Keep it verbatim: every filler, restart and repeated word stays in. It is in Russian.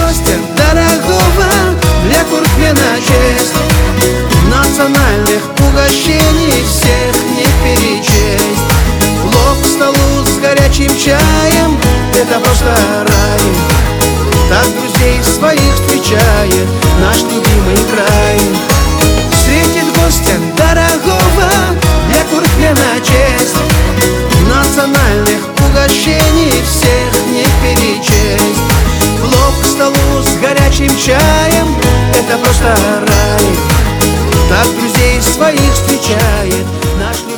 гостя дорогого для куртмена честь. Национальных угощений всех не перечесть. Плов к столу с горячим чаем — это просто рай. Так друзей своих встречает наш любимый край. Встретит гостя дорогого для куртмена честь. Национальных угощений всех не перечесть. Плов к столу с горячим чаем — это просто рай. Так друзей своих встречает наш